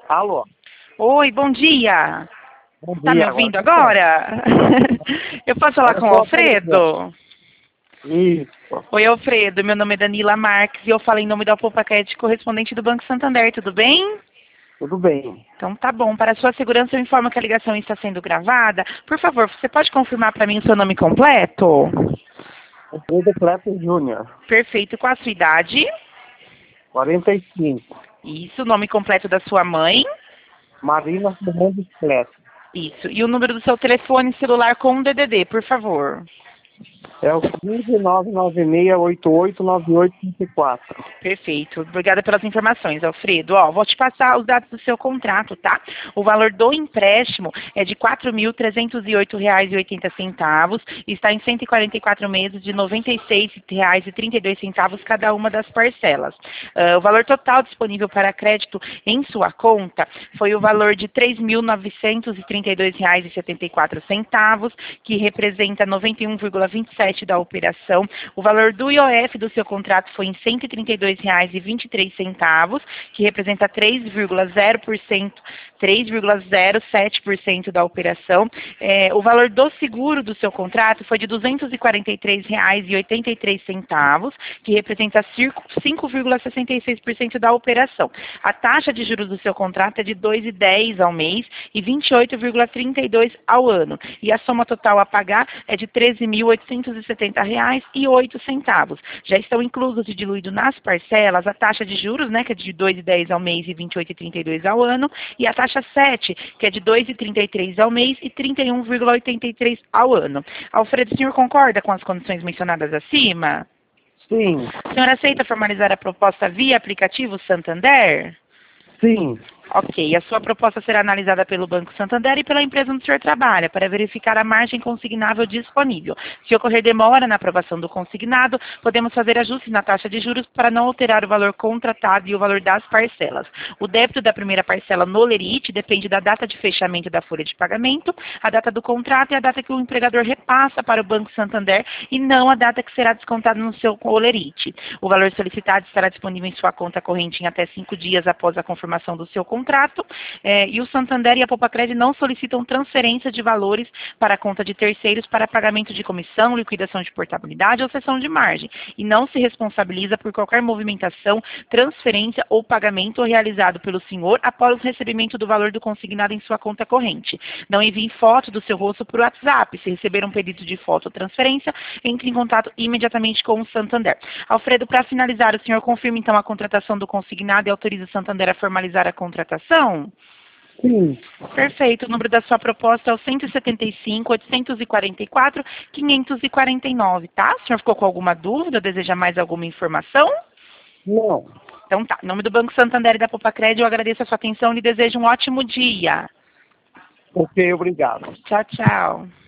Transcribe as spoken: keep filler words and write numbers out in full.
Alô? Oi, bom dia. Bom Tá me dia, ouvindo agora. agora? Eu posso falar Agora com o só atualizando. Alfredo? Isso. Oi, Alfredo. Meu nome é Danila Marques e eu falo em nome da Popacred, correspondente do Banco Santander. Tudo bem? Tudo bem. Então tá bom. Para a sua segurança, eu informo que a ligação está sendo gravada. Por favor, você pode confirmar para mim o seu nome completo? Alfredo Kleper Júnior, Perfeito. Qual a sua idade? quarenta e cinco. Isso. O nome completo da sua mãe? Marina Fernandes Kleper. Isso. E o número do seu telefone celular com o D D D, por favor. É o quinze nove nove seis oito oito nove oito cinco quatro. Perfeito. Obrigada pelas informações, Alfredo. Ó, vou te passar os dados do seu contrato, tá? O valor do empréstimo é de quatro mil trezentos e oito reais e oitenta centavos e está em cento e quarenta e quatro meses de noventa e seis reais e trinta e dois centavos cada uma das parcelas. Uh, o valor total disponível para crédito em sua conta foi o valor de três mil novecentos e trinta e dois reais e setenta e quatro centavos, que representa noventa e um vírgula vinte e sete da operação. O valor do I O F do seu contrato foi em cento e trinta e dois reais e vinte e três centavos, que representa três vírgula zero por cento, três vírgula zero sete por cento da operação. É, o valor do seguro do seu contrato foi de duzentos e quarenta e três reais e oitenta e três centavos, que representa cinco vírgula sessenta e seis por cento da operação. A taxa de juros do seu contrato é de dois vírgula dez ao mês e vinte e oito vírgula trinta e dois ao ano. E a soma total a pagar é de treze mil oitocentos e setenta reais e oito centavos. Já estão inclusos e diluídos nas parcelas a taxa de juros, né, que é de dois vírgula dez ao mês e vinte e oito vírgula trinta e dois ao ano, e a taxa sete, que é de dois vírgula trinta e três ao mês e trinta e um vírgula oitenta e três ao ano. Alfredo, o senhor concorda com as condições mencionadas acima? Sim. O senhor aceita formalizar a proposta via aplicativo Santander? Sim. Ok, a sua proposta será analisada pelo Banco Santander e pela empresa onde o senhor trabalha, para verificar a margem consignável disponível. Se ocorrer demora na aprovação do consignado, podemos fazer ajustes na taxa de juros para não alterar o valor contratado e o valor das parcelas. O débito da primeira parcela no lerite depende da data de fechamento da folha de pagamento, a data do contrato e a data que o empregador repassa para o Banco Santander e não a data que será descontada no seu lerite. O valor solicitado estará disponível em sua conta corrente em até cinco dias após a confirmação do seu contrato. contrato, eh, e o Santander e a Popacred não solicitam transferência de valores para a conta de terceiros para pagamento de comissão, liquidação de portabilidade ou cessão de margem, e não se responsabiliza por qualquer movimentação, transferência ou pagamento realizado pelo senhor após o recebimento do valor do consignado em sua conta corrente. Não envie foto do seu rosto por WhatsApp. Se receber um pedido de foto ou transferência, entre em contato imediatamente com o Santander. Alfredo, para finalizar, o senhor confirma então a contratação do consignado e autoriza o Santander a formalizar a contratação? Sim. Perfeito. O número da sua proposta é o cento e setenta e cinco, oitocentos e quarenta e quatro, quinhentos e quarenta e nove, tá? O senhor ficou com alguma dúvida? Deseja mais alguma informação? Não. Então tá. Em nome do Banco Santander e da Popacred, eu agradeço a sua atenção e lhe desejo um ótimo dia. Ok, obrigado. Tchau, tchau.